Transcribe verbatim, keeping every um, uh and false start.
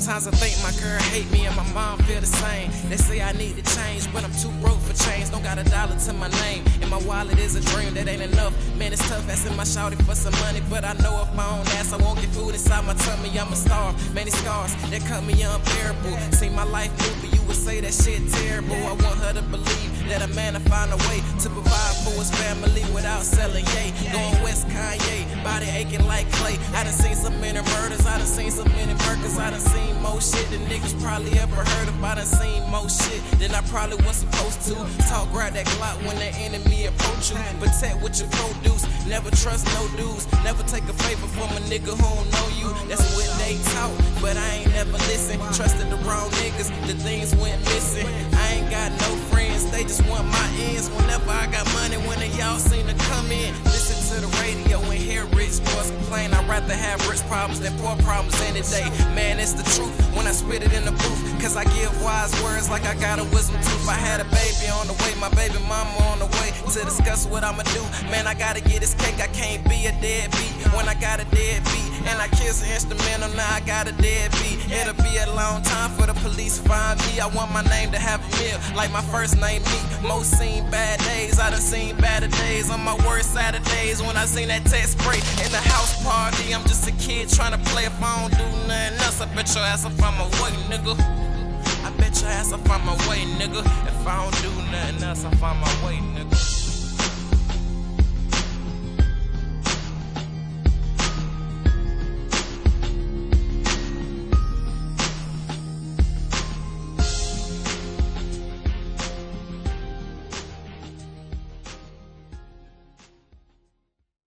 Sometimes I think my girl hate me and my mom feel the same. They say I need to change, but I'm too broke for change. Don't got a dollar to my name, and my wallet is a dream that ain't enough. Man, it's tough asking my shawty for some money, but I know if I don't ask, I won't get food inside my tummy. I'm a star, many scars that cut me unbearable. See my life movie, you would say that shit terrible. I want her to believe that a man will find a way to provide for his family without selling yay. Going West Kanye, body aching like clay. I done seen so many murders, I done seen so many murders, I done seen more shit than niggas probably ever heard of. I done seen more shit than I probably was supposed to. Talk, grab that Glock when the enemy approach you. Protect what you produce, never trust no dudes. Never take a favor from a nigga who don't know you. That's what they talk, but I ain't never listen. Trusted the wrong niggas, the things went missing. I ain't got no friends, they just want my ends. Whenever I got money, when they y'all seem to come in. Listen to the radio and hear rich boys complain. I'd rather have rich problems than poor problems any day. Man, it's the truth when I spit it in the booth, cause I give wise words like I got a wisdom tooth. I had a baby on the way, my baby mama on the way to discuss what I'ma do. Man, I gotta get this cake, I can't be a deadbeat when I got a deadbeat. And I kiss an instrumental, now I got a deadbeat. It'll be a long time for the police to find me. I want my name to have a meal, like my first name me. Most seen bad days, I done seen badder days. On my worst Saturdays when I seen that text spray in the house party. I'm just a kid trying to play. If I don't do nothing else, I bet your ass if I'm away, nigga. I bet your ass if I'm away, nigga. If I don't do nothing else, if I'm away, nigga.